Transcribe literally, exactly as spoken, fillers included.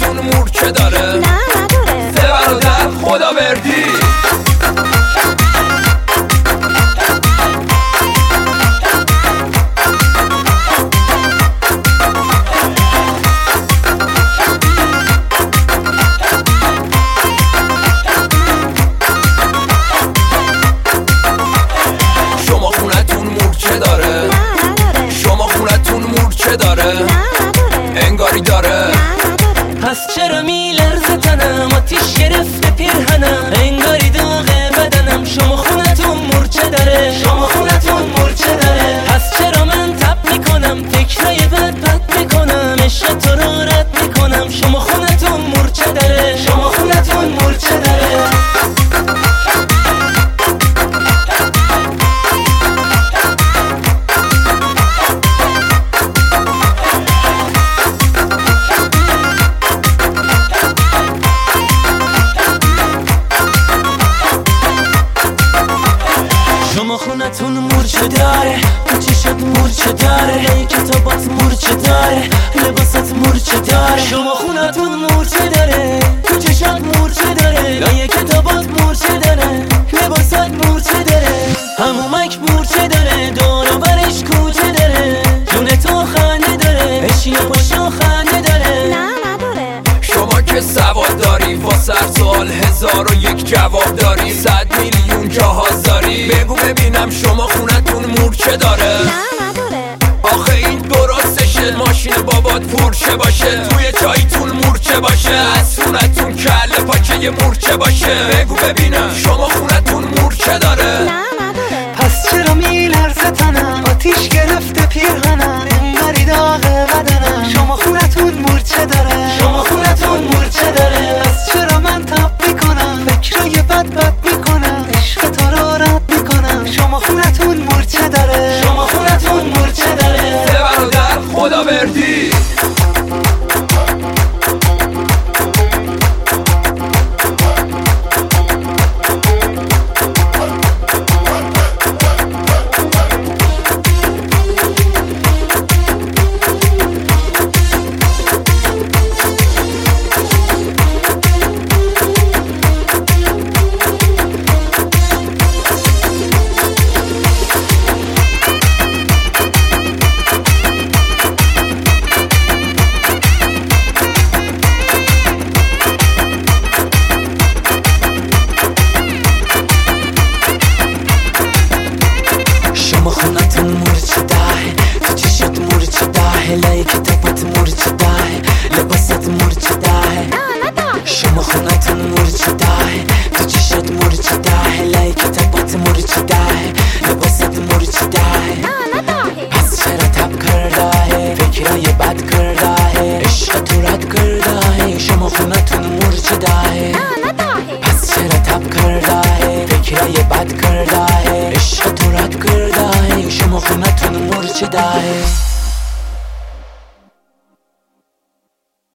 خونتون مورچه داره؟ نه نداره. سه برادر خداوردی. شما خونتون مورچه داره؟ نه نداره. شما خونتون مورچه داره؟ نه نداره. انگاری داره. نه نداره. پس چرا میلرزه تنم، آتیش گرفته پیرهنم، انگاری داغه بدنم. شما خونتون مورچه داره، شما خونتون مورچه داره. پس چرا من تب میکنم، فکرای بد بد میکنم، عشق تو رو رد میکنم. شما خونتون مورچه داره، شما خونتون مورچه داره. شما خونتون مورچه داره، تو چشات مورچه داره، ای کتابات مورچه داره، لباسات مورچه داره. شما خونتون مورچه داره، تو چشات مورچه داره، لای کتابات مورچه داره، لباسات مورچه داره. همومک مورچه داره، دور و برش کوچه داره، جون تو خنده داره، اشیا پاشا خنده داره. نه نداره. شما که سواد داری، واسه هر سوال هزار و یک جواب داری، صد میلیون جهاز داری. بگو ببینم شما خونتون مورچه داره؟ نه نداره. آخه این درستشه، ماشین بابات پورشه باشه، توی چایتون مورچه باشه، از خونتون کله پاچه یه مورچه باشه. بگو ببینم شما خونتون مورچه داره؟ نه نداره. پس چرا میلرزه تنم، آتیش گرفته پیرهنم، انگاری داغه بدنم. شما خونتون مورچه داره، شما خونتون مورچه داره. پس چرا من تب میکنم، فکرای بد بد میکنم، عشق تو رو رد میکنم. شما خونتون مورچه داره، شما خونتون مورچه داره. سه برادر خداوردی. شما خونتون مورچه داره، تو چشات مورچه داره، لای کتابات مورچه داره، لباسات مورچه داره. شما خونتون مورچه داره، تو چشات مورچه داره، لای کتابات مورچه داره، لباسات مورچه داره. پس چرا تب کرده، فکرای بد کرده، عشق تو رد کرده. شما خونتون مورچه داره، پس چرا تب کرده، فکرای بد کرده، عشق تو رد کرده. شما خونتون مورچه داره.